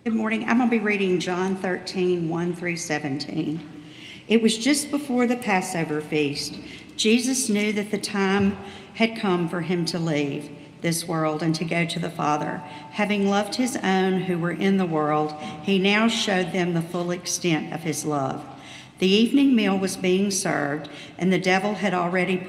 Good morning. I'm going to be reading John 13, 1 through 17. It was just before the Passover feast. Jesus knew that the time had come for him to leave this world and to go to the Father. Having loved his own who were in the world, he now showed them the full extent of his love. The evening meal was being served, and the devil had already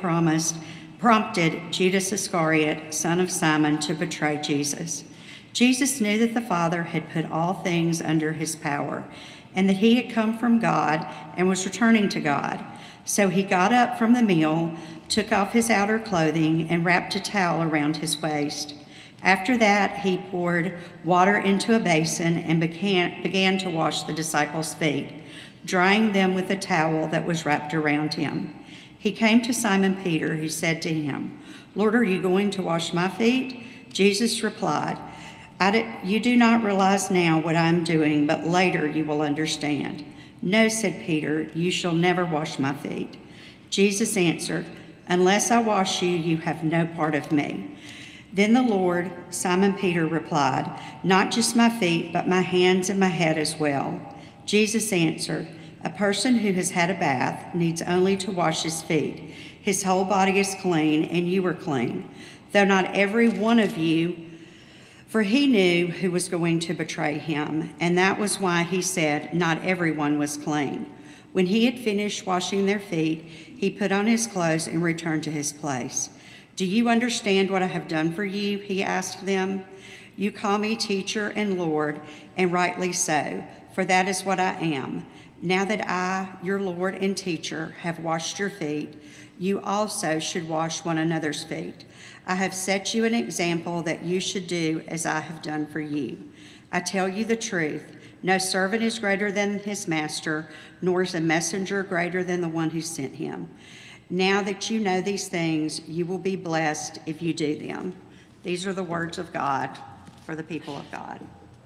prompted Judas Iscariot, son of Simon, to betray Jesus. Jesus knew that the Father had put all things under his power, and that he had come from God and was returning to God. So he got up from the meal, took off his outer clothing, and wrapped a towel around his waist. After that, he poured water into a basin and began to wash the disciples' feet, drying them with a towel that was wrapped around him. He came to Simon Peter, who said to him, "Lord, are you going to wash my feet?" Jesus replied, "You do not realize now what I am doing, but later you will understand." "No," said Peter, "you shall never wash my feet." Jesus answered, "Unless I wash you, you have no part of me." Then the Lord, Simon Peter, replied, "Not just my feet, but my hands and my head as well." Jesus answered, "A person who has had a bath needs only to wash his feet. His whole body is clean, and you are clean, though not every one of you." For he knew who was going to betray him, and that was why he said not everyone was clean. When he had finished washing their feet, he put on his clothes and returned to his place. "Do you understand what I have done for you?" he asked them. "You call me teacher and Lord, and rightly so, for that is what I am. Now that I, your Lord and teacher, have washed your feet, you also should wash one another's feet. I have set you an example that you should do as I have done for you. I tell you the truth, no servant is greater than his master, nor is a messenger greater than the one who sent him. Now that you know these things, you will be blessed if you do them." These are the words of God for the people of God.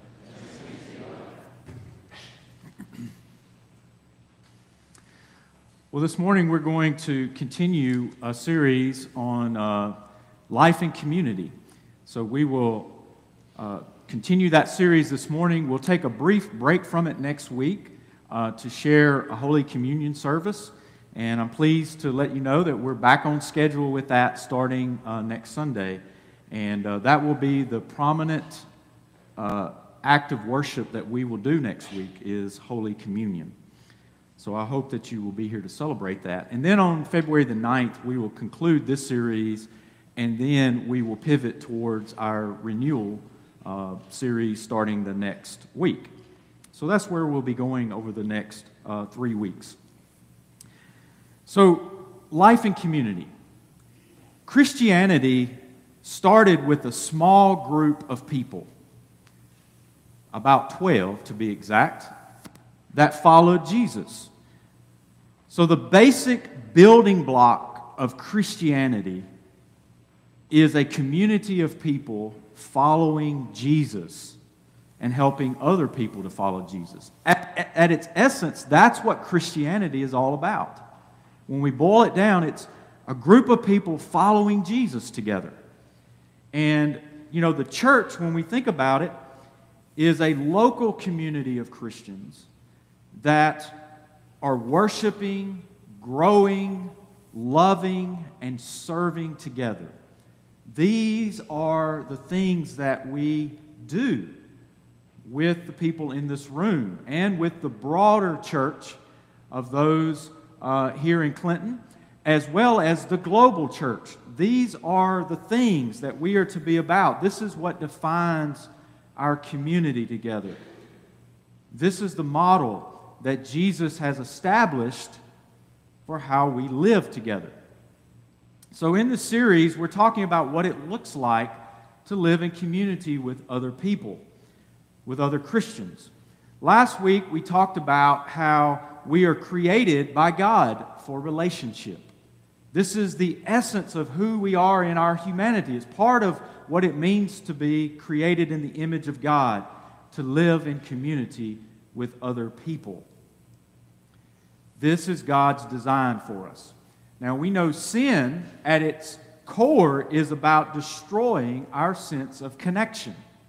Well, this morning we're going to continue a series on life and community. So we will continue that series this morning. We'll take a brief break from it next week to share a Holy Communion service. And I'm pleased to let you know that we're back on schedule with that starting next Sunday. And that will be the prominent act of worship that we will do next week is Holy Communion. So I hope that you will be here to celebrate that. And then on February the 9th, we will conclude this series, and then we will pivot towards our renewal series starting the next week. So that's where we'll be going over the next 3 weeks. So, life and community. Christianity started with a small group of people, about 12 to be exact, that followed Jesus. So the basic building block of Christianity is a community of people following Jesus and helping other people to follow Jesus. At its essence, that's what Christianity is all about. When we boil it down, it's a group of people following Jesus together. And, you know, the church, when we think about it, is a local community of Christians that are worshiping, growing, loving, and serving together. These are the things that we do with the people in this room and with the broader church of those here in Clinton, as well as the global church. These are the things that we are to be about. This is what defines our community together. This is the model that Jesus has established for how we live together. So in this series, we're talking about what it looks like to live in community with other people, with other Christians. Last week, we talked about how we are created by God for relationship. This is the essence of who we are in our humanity. It's part of what it means to be created in the image of God, to live in community with other people. This is God's design for us. Now, we know sin at its core is about destroying our sense of connection.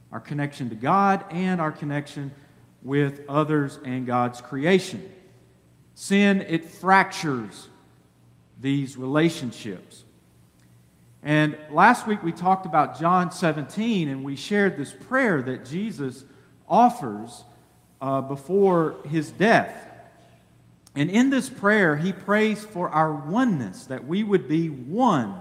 our connection to God and our connection with others and God's creation. Sin, it fractures these relationships. And last week we talked about John 17, and we shared this prayer that Jesus offers before his death. And in this prayer, he prays for our oneness, that we would be one.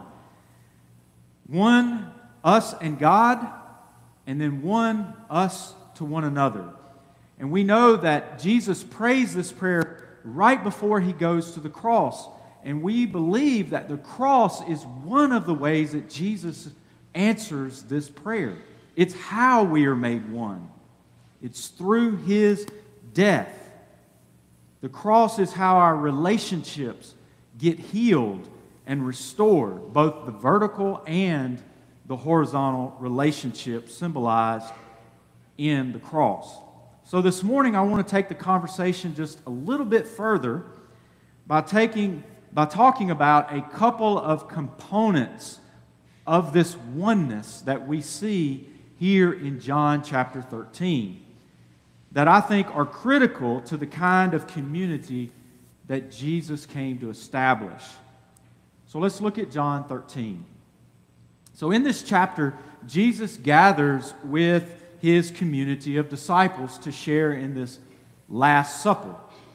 One, us and God, and then one, us to one another. And we know that Jesus prays this prayer right before he goes to the cross. And we believe that the cross is one of the ways that Jesus answers this prayer. It's how we are made one. It's through his death. The cross is how our relationships get healed and restored, both the vertical and the horizontal relationships symbolized in the cross. So this morning I want to take the conversation just a little bit further by talking about a couple of components of this oneness that we see here in John chapter 13 that I think are critical to the kind of community that Jesus came to establish. So let's look at John 13. So in this chapter, Jesus gathers with his community of disciples to share in this Last Supper.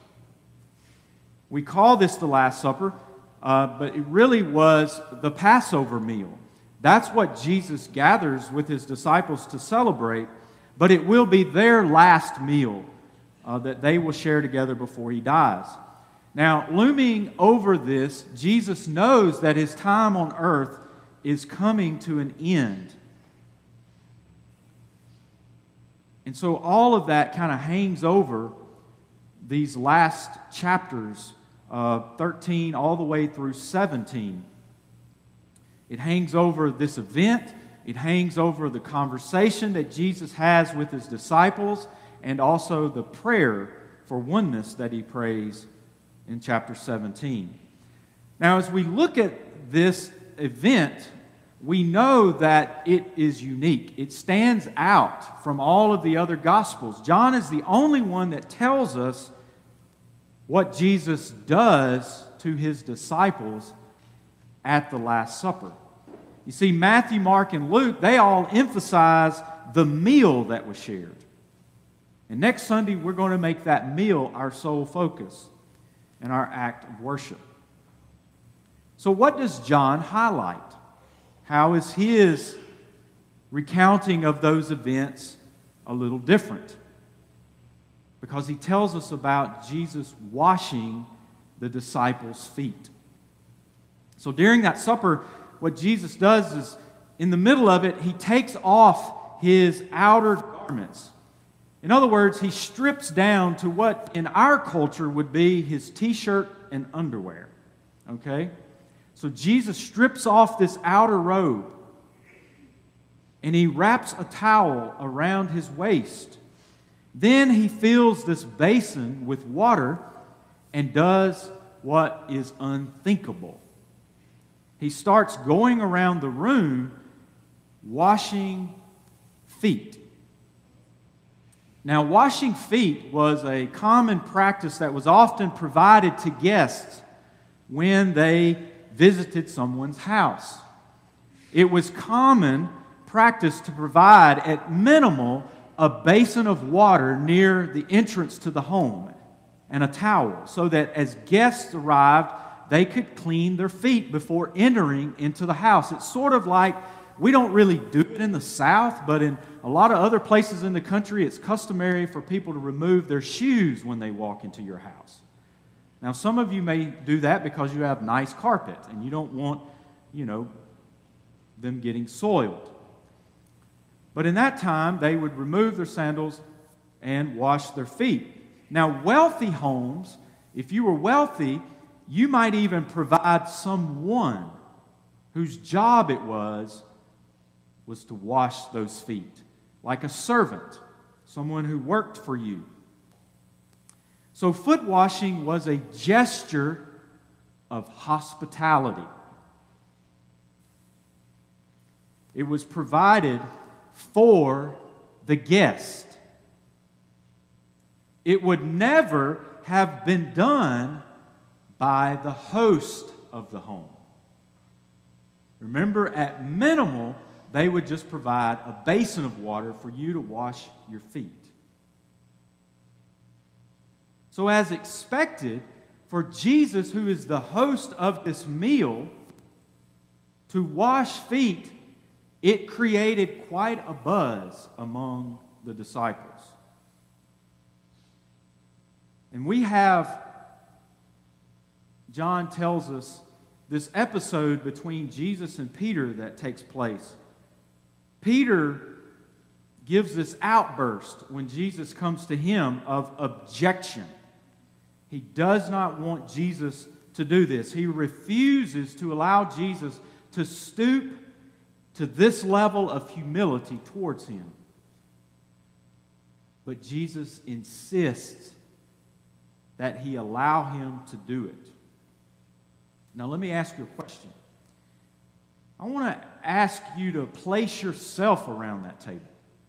We call this the Last Supper, but it really was the Passover meal. That's what Jesus gathers with his disciples to celebrate, but it will be their last meal that they will share together before he dies. Now, looming over this, Jesus knows that his time on earth is coming to an end. And so all of that kind of hangs over these last chapters, 13 all the way through 17. It hangs over this event. It hangs over the conversation that Jesus has with his disciples and also the prayer for oneness that he prays in chapter 17. Now, as we look at this event, we know that it is unique. It stands out from all of the other Gospels. John is the only one that tells us what Jesus does to his disciples at the Last Supper. You see, Matthew, Mark, and Luke, they all emphasize the meal that was shared. And next Sunday, we're going to make that meal our sole focus and our act of worship. So what does John highlight? How is his recounting of those events a little different? Because he tells us about Jesus washing the disciples' feet. So during that supper, what Jesus does is, in the middle of it, he takes off his outer garments. In other words, he strips down to what in our culture would be his t-shirt and underwear. Okay? So Jesus strips off this outer robe and he wraps a towel around his waist. Then he fills this basin with water and does what is unthinkable. He starts going around the room washing feet. Now, washing feet was a common practice that was often provided to guests when they visited someone's house. It was common practice to provide, at minimal, a basin of water near the entrance to the home and a towel, so that as guests arrived, they could clean their feet before entering into the house. It's sort of like, we don't really do it in the South, but in a lot of other places in the country, it's customary for people to remove their shoes when they walk into your house. Now, some of you may do that because you have nice carpet and you don't want, them getting soiled. But in that time, they would remove their sandals and wash their feet. Now, wealthy homes, if you were wealthy, you might even provide someone whose job it was to wash those feet, like a servant, someone who worked for you. So foot washing was a gesture of hospitality. It was provided for the guest. It would never have been done by the host of the home. Remember, at minimal, they would just provide a basin of water for you to wash your feet. So as expected, for Jesus, who is the host of this meal, to wash feet, it created quite a buzz among the disciples. And we have, John tells us, this episode between Jesus and Peter that takes place. Peter gives this outburst when Jesus comes to him of objection. He does not want Jesus to do this. He refuses to allow Jesus to stoop to this level of humility towards him. But Jesus insists that he allow him to do it. Now let me ask you a question. I want to ask you to place yourself around that table.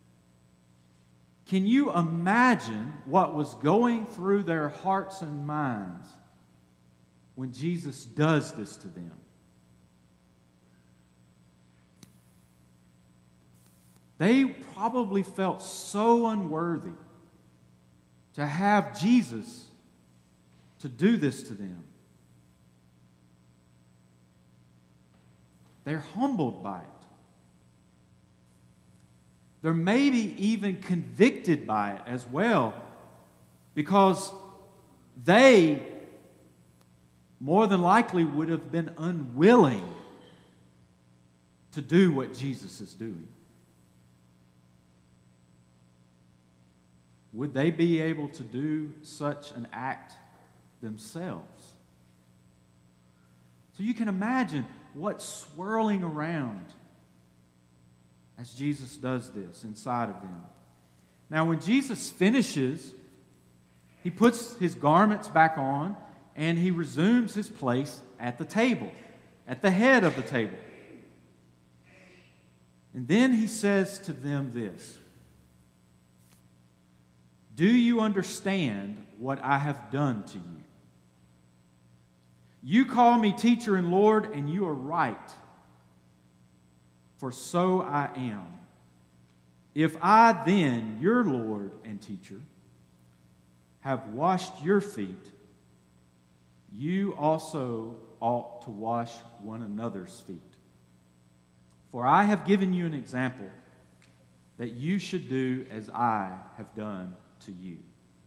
Can you imagine what was going through their hearts and minds when Jesus does this to them? They probably felt so unworthy to have Jesus to do this to them. They're humbled by it. They're maybe even convicted by it as well, because they more than likely would have been unwilling to do what Jesus is doing. Would they be able to do such an act themselves? So you can imagine what's swirling around as Jesus does this inside of them. Now, when Jesus finishes, he puts his garments back on and he resumes his place at the table, at the head of the table. And then he says to them this: "Do you understand what I have done to you? You call me teacher and Lord, and you are right, for so I am. If I then, your Lord and teacher, have washed your feet, you also ought to wash one another's feet. For I have given you an example that you should do as I have done to you."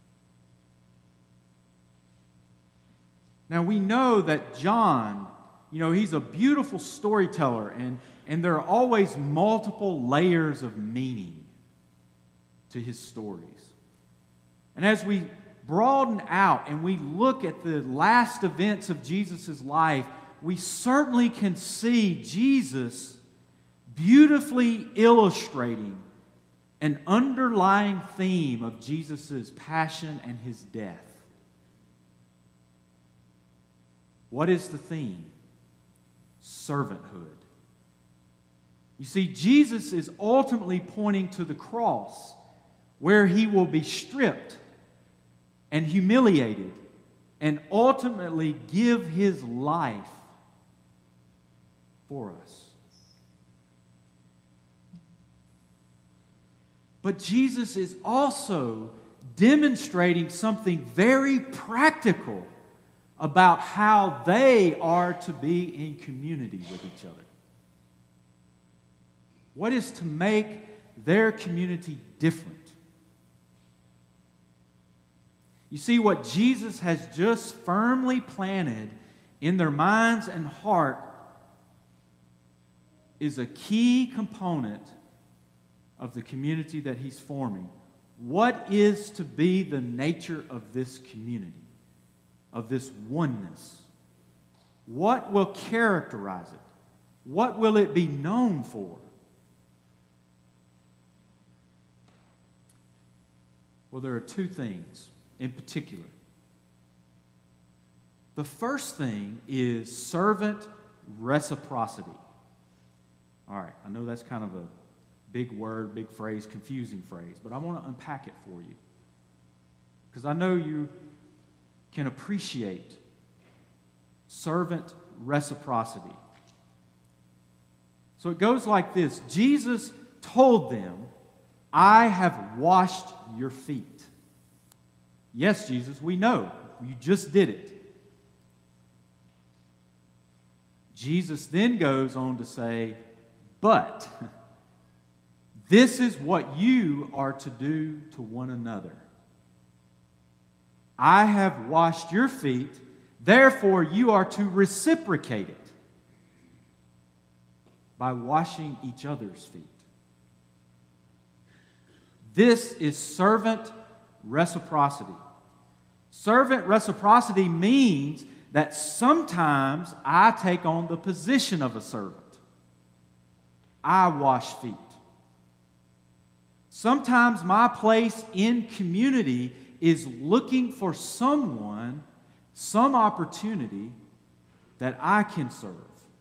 Now we know that John, he's a beautiful storyteller, and there are always multiple layers of meaning to his stories. And as we broaden out and we look at the last events of Jesus' life, we certainly can see Jesus beautifully illustrating an underlying theme of Jesus' passion and his death. What is the theme? Servanthood. You see, Jesus is ultimately pointing to the cross, where he will be stripped and humiliated and ultimately give his life for us. But Jesus is also demonstrating something very practical about how they are to be in community with each other. What is to make their community different? You see, what Jesus has just firmly planted in their minds and heart is a key component of the community that he's forming. What is to be the nature of this community, of this oneness? What will characterize it? What will it be known for? Well, there are two things in particular. The first thing is servant reciprocity. All right, I know that's kind of a Big word, big phrase, confusing phrase, but I want to unpack it for you. Because I know you can appreciate servant reciprocity. So it goes like this. Jesus told them, I have washed your feet. Yes, Jesus, we know. You just did it. Jesus then goes on to say, but this is what you are to do to one another. I have washed your feet, therefore you are to reciprocate it by washing each other's feet. This is servant reciprocity. Servant reciprocity means that sometimes I take on the position of a servant. I wash feet. Sometimes my place in community is looking for someone, some opportunity that I can serve.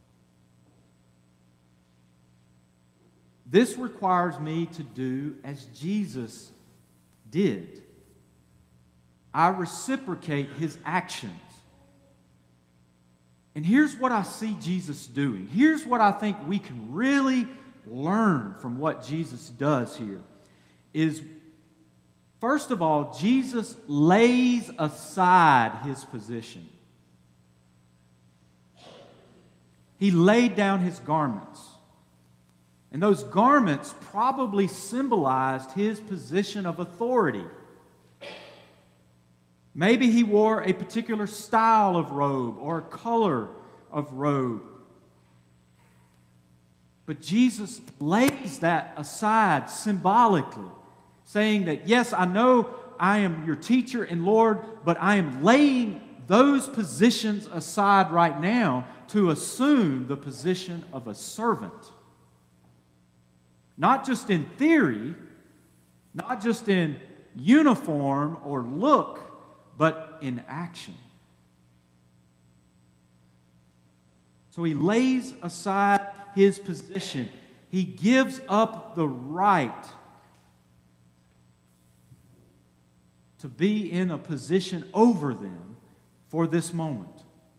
This requires me to do as Jesus did. I reciprocate his actions. And here's what I see Jesus doing. Here's what I think we can really learn from what Jesus does here. Is, first of all, Jesus lays aside his position. He laid down his garments. And those garments probably symbolized his position of authority. Maybe he wore a particular style of robe or a color of robe. But Jesus lays that aside symbolically, saying that, yes, I know I am your teacher and Lord, but I am laying those positions aside right now to assume the position of a servant. Not just in theory, not just in uniform or look, but in action. So he lays aside his position. He gives up the right to be in a position over them for this moment.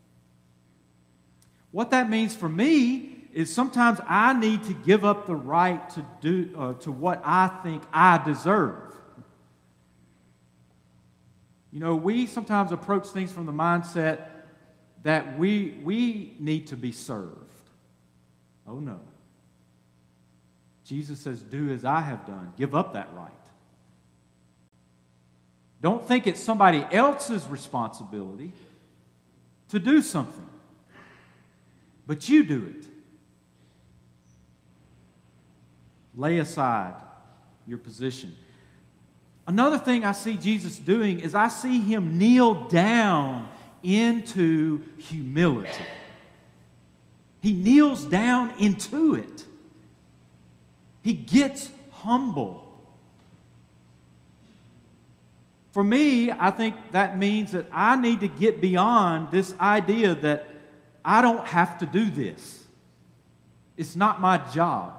What that means for me is sometimes I need to give up the right to do to what I think I deserve. You know, we sometimes approach things from the mindset that we need to be served. Oh no. Jesus says, do as I have done. Give up that right. Don't think it's somebody else's responsibility to do something. But you do it. Lay aside your position. Another thing I see Jesus doing is I see him kneel down into humility. He kneels down into it. He gets humble. For me, I think that means that I need to get beyond this idea that I don't have to do this. It's not my job.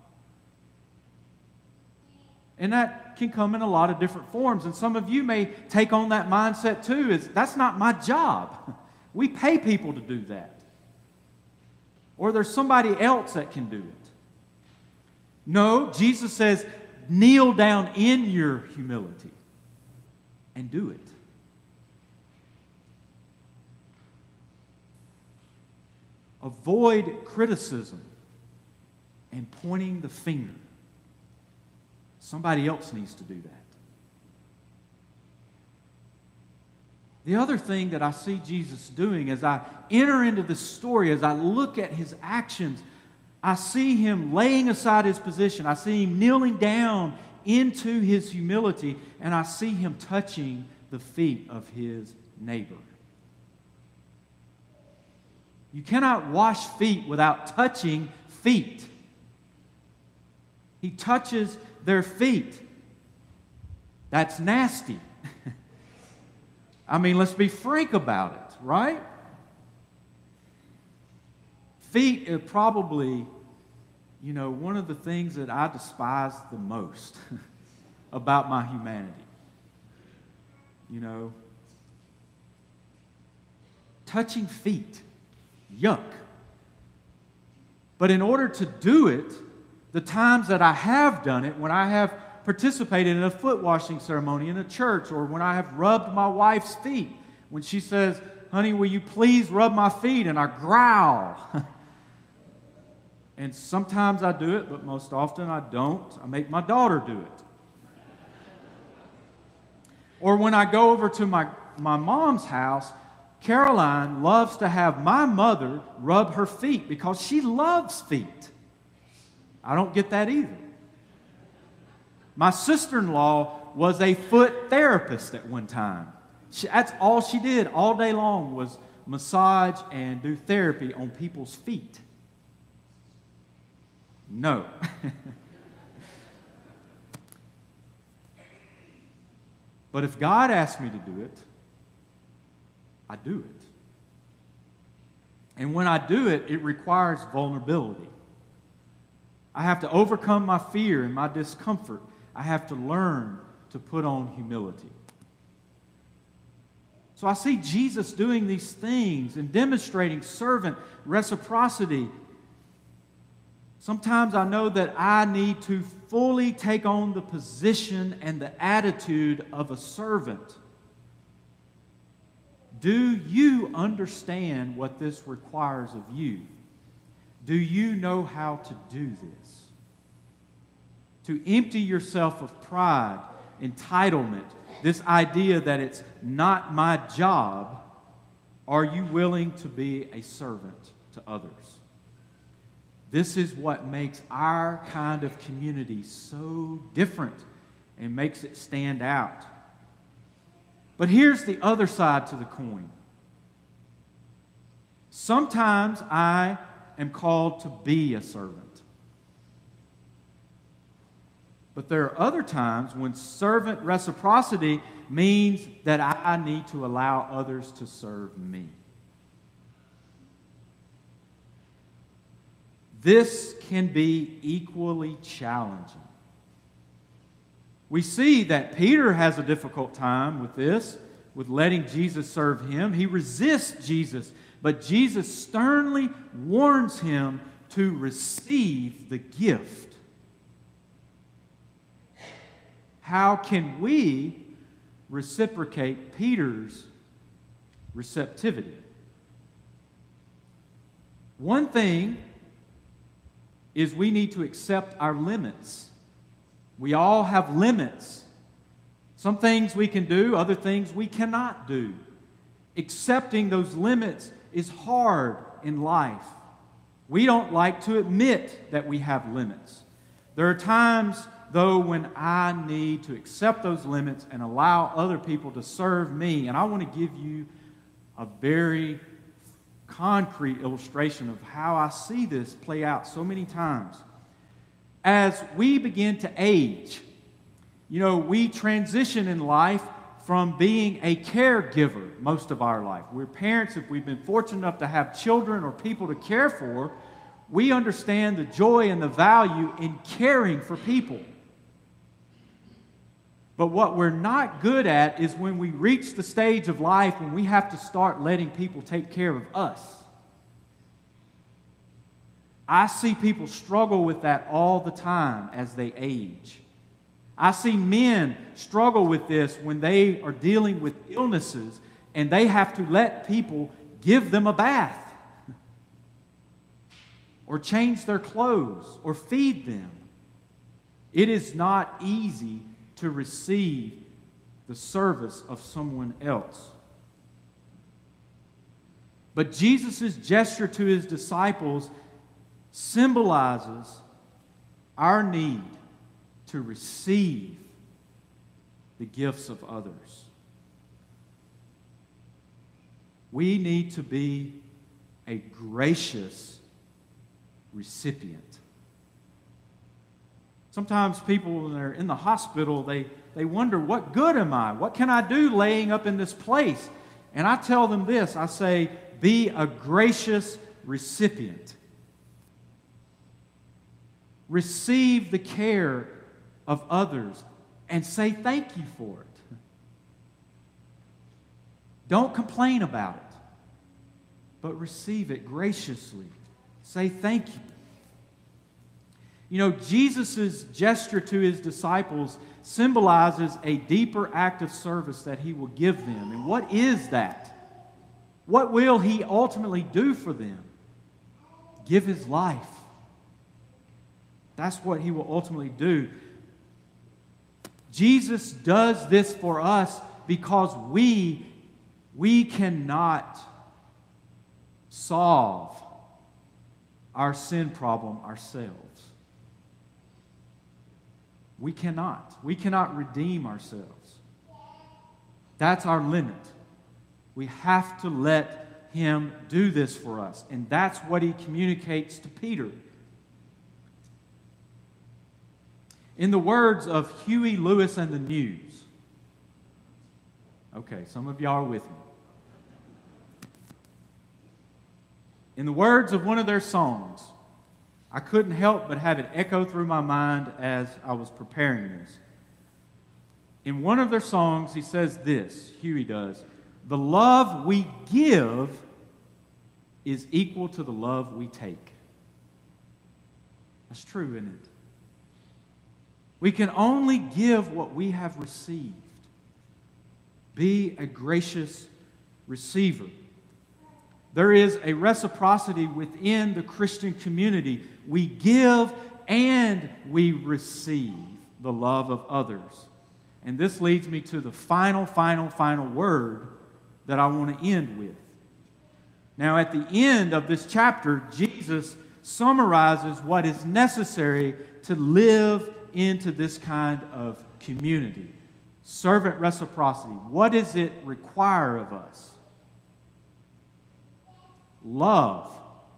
And that can come in a lot of different forms. And some of you may take on that mindset too, is that's not my job. We pay people to do that. Or there's somebody else that can do it. No, Jesus says, kneel down in your humility and do it. Avoid criticism and pointing the finger. Somebody else needs to do that. The other thing that I see Jesus doing as I enter into this story, as I look at his actions, I see him laying aside his position. I see him kneeling down into his humility, and I see him touching the feet of his neighbor. You cannot wash feet without touching feet. He touches their feet. That's nasty. I mean, let's be frank about it, right? Feet are probably one of the things that I despise the most about my humanity. Touching feet. Yuck. But in order to do it, the times that I have done it, when I have participated in a foot washing ceremony in a church, or when I have rubbed my wife's feet, when she says, "Honey, will you please rub my feet?" and I growl. And sometimes I do it, but most often I don't. I make my daughter do it. Or when I go over to my mom's house, Caroline loves to have my mother rub her feet because she loves feet. I don't get that either. My sister-in-law was a foot therapist at one time. That's all she did all day long, was massage and do therapy on people's feet. No. But if God asks me to do it, I do it. And when I do it, it requires vulnerability. I have to overcome my fear and my discomfort. I have to learn to put on humility. So I see Jesus doing these things and demonstrating servant reciprocity. Sometimes I know that I need to fully take on the position and the attitude of a servant. Do you understand what this requires of you? Do you know how to do this? To empty yourself of pride, entitlement, this idea that it's not my job, are you willing to be a servant to others? This is what makes our kind of community so different and makes it stand out. But here's the other side to the coin. Sometimes I am called to be a servant. But there are other times when servant reciprocity means that I need to allow others to serve me. This can be equally challenging. We see that Peter has a difficult time with this, with letting Jesus serve him. He resists Jesus, but Jesus sternly warns him to receive the gift. How can we reciprocate Peter's receptivity? One thing is we need to accept our limits. We all have limits. Some things we can do, other things we cannot do. Accepting those limits is hard in life. We don't like to admit that we have limits. There are times, though, when I need to accept those limits and allow other people to serve me. And I want to give you a very concrete illustration of how I see this play out so many times. As we begin to age, we transition in life from being a caregiver most of our life. We're parents. If we've been fortunate enough to have children or people to care for, we understand the joy and the value in caring for people. But what we're not good at is when we reach the stage of life when we have to start letting people take care of us. I see people struggle with that all the time as they age. I see men struggle with this when they are dealing with illnesses and they have to let people give them a bath or change their clothes or feed them. It is not easy to receive the service of someone else. But Jesus' gesture to his disciples symbolizes our need to receive the gifts of others. We need to be a gracious recipient. Sometimes people, when they're in the hospital, they wonder, what good am I? What can I do laying up in this place? And I tell them this, I say, be a gracious recipient. receive the care of others and say thank you for it. Don't complain about it, but receive it graciously. Say thank you. You know, Jesus' gesture to his disciples symbolizes a deeper act of service that he will give them. And what is that? What will he ultimately do for them? Give his life. That's what he will ultimately do. Jesus does this for us because we cannot solve our sin problem ourselves. We cannot. We cannot redeem ourselves. That's our limit. We have to let him do this for us. And that's what he communicates to Peter. In the words of Huey Lewis and the News. Okay, some of y'all are with me. In the words of one of their songs, I couldn't help but have it echo through my mind as I was preparing this. In one of their songs, he says this, Huey does, "The love we give is equal to the love we take." That's true, isn't it? We can only give what we have received. Be a gracious receiver. There is a reciprocity within the Christian community. We give and we receive the love of others. And this leads me to the final word that I want to end with. Now, at the end of this chapter, Jesus summarizes what is necessary to live into this kind of community. Servant reciprocity. What does it require of us? Love.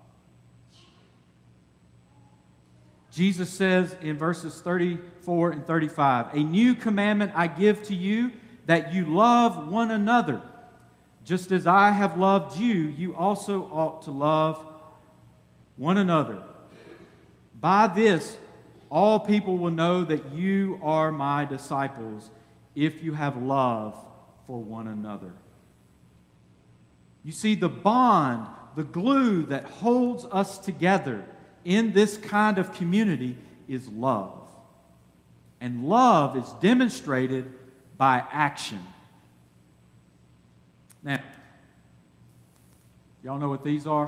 Jesus says in verses 34 and 35, "A new commandment I give to you, that you love one another. Just as I have loved you, you also ought to love one another. By this, all people will know that you are my disciples, if you have love for one another." You see, the bond, the glue that holds us together in this kind of community is love. And love is demonstrated by action. Now, y'all know what these are?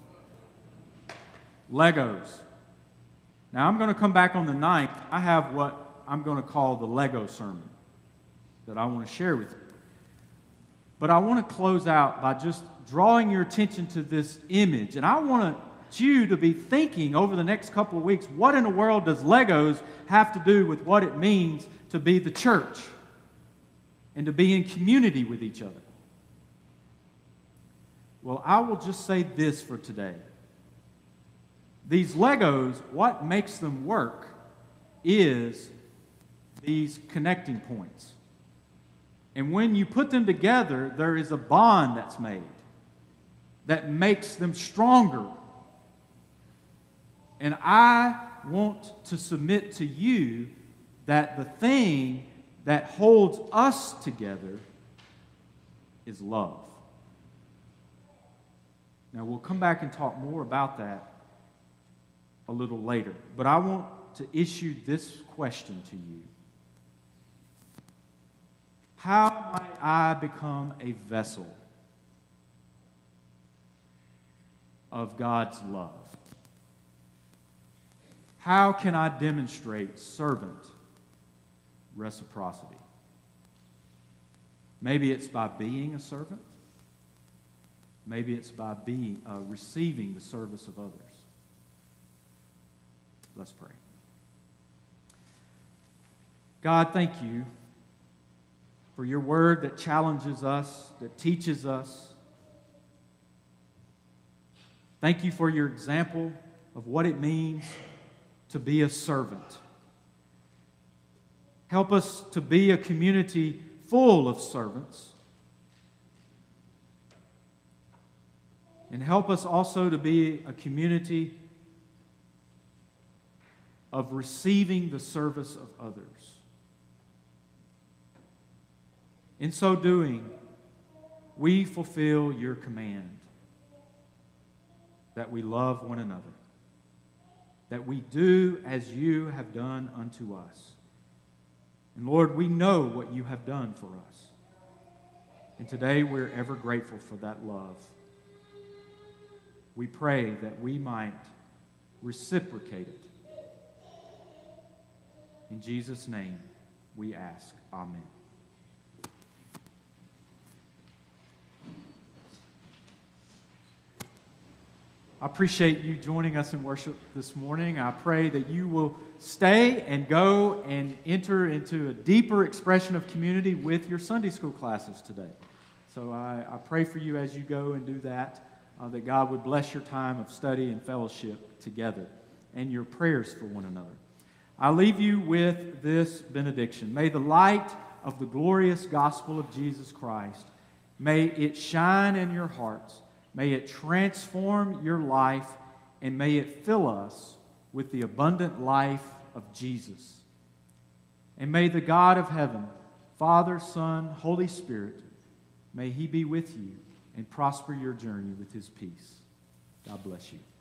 Legos. Now, I'm going to come back on the 9th. I have what I'm going to call the Lego sermon that I want to share with you. But I want to close out by just drawing your attention to this image. And I want you to be thinking over the next couple of weeks, what in the world does Legos have to do with what it means to be the church and to be in community with each other? Well, I will just say this for today. These Legos, what makes them work is these connecting points. And when you put them together, there is a bond that's made that makes them stronger. And I want to submit to you that the thing that holds us together is love. Now, we'll come back and talk more about that a little later. But I want to issue this question to you. How might I become a vessel of God's love? How can I demonstrate servant reciprocity? Maybe it's by being a servant. Maybe it's by receiving the service of others. Let's pray. God, thank you for your word that challenges us, that teaches us. Thank you for your example of what it means to be a servant. Help us to be a community full of servants. And help us also to be a community of receiving the service of others. In so doing, we fulfill your command that we love one another, that we do as you have done unto us. And Lord, we know what you have done for us. And today we're ever grateful for that love. We pray that we might reciprocate it. In Jesus' name we ask. Amen. I appreciate you joining us in worship this morning. I pray that you will stay and go and enter into a deeper expression of community with your Sunday school classes today. So I pray for you as you go and do that, that God would bless your time of study and fellowship together and your prayers for one another. I leave you with this benediction. May the light of the glorious gospel of Jesus Christ, may it shine in your hearts. May it transform your life, and may it fill us with the abundant life of Jesus. And may the God of heaven, Father, Son, Holy Spirit, may He be with you and prosper your journey with His peace. God bless you.